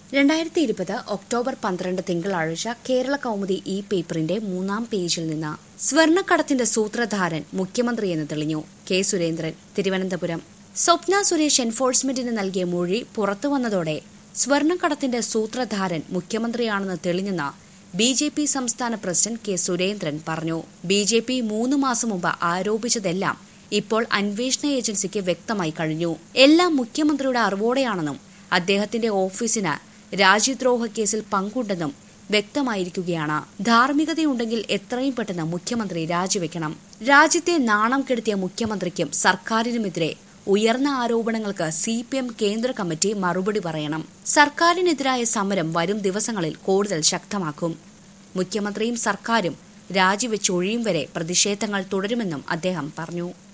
2020 October 12 തിങ്കളാഴ്ച കേരള കൗമുദി ഈ പേപ്പറിന്റെ 3-ാം പേജിൽ നിന്ന് സ്വർണ്ണക്കടത്തിന്റെ സൂത്രധാരൻ മുഖ്യമന്ത്രിയെന്ന് തെളിഞ്ഞു. കെ സുരേന്ദ്രൻ, തിരുവനന്തപുരം. സ്വപ്ന സുരേഷ് എൻഫോഴ്സ്മെന്റിന് നൽകിയ മൊഴി പുറത്തുവന്നതോടെ സ്വർണ്ണക്കടത്തിന്റെ സൂത്രധാരൻ മുഖ്യമന്ത്രിയാണെന്ന് തെളിഞ്ഞെന്ന് ബി.ജെ.പി. സംസ്ഥാന പ്രസിഡന്റ് കെ സുരേന്ദ്രൻ പറഞ്ഞു. ബി.ജെ.പി. 3 മാസം മുമ്പ് ആരോപിച്ചതെല്ലാം ഇപ്പോൾ അന്വേഷണ ഏജൻസിക്ക് വ്യക്തമായി കഴിഞ്ഞു. എല്ലാം മുഖ്യമന്ത്രിയുടെ അറിവോടെയാണെന്നും അദ്ദേഹത്തിന്റെ ഓഫീസിന് രാജ്യദ്രോഹ കേസിൽ പങ്കുണ്ടെന്നും വ്യക്തമായിരിക്കുകയാണ്. ധാർമ്മികതയുണ്ടെങ്കിൽ എത്രയും പെട്ടെന്ന് മുഖ്യമന്ത്രി രാജിവെക്കണം. രാജ്യത്തെ നാണം കെടുത്തിയ മുഖ്യമന്ത്രിക്കും സർക്കാരിനുമെതിരെ ഉയർന്ന ആരോപണങ്ങൾക്ക് CPM കേന്ദ്ര കമ്മിറ്റി മറുപടി പറയണം. സർക്കാരിനെതിരായ സമരം വരും ദിവസങ്ങളിൽ കൂടുതൽ ശക്തമാക്കും. മുഖ്യമന്ത്രിയും സർക്കാരും രാജിവെച്ചൊഴിയും വരെ പ്രതിഷേധങ്ങൾ തുടരുമെന്നും അദ്ദേഹം പറഞ്ഞു.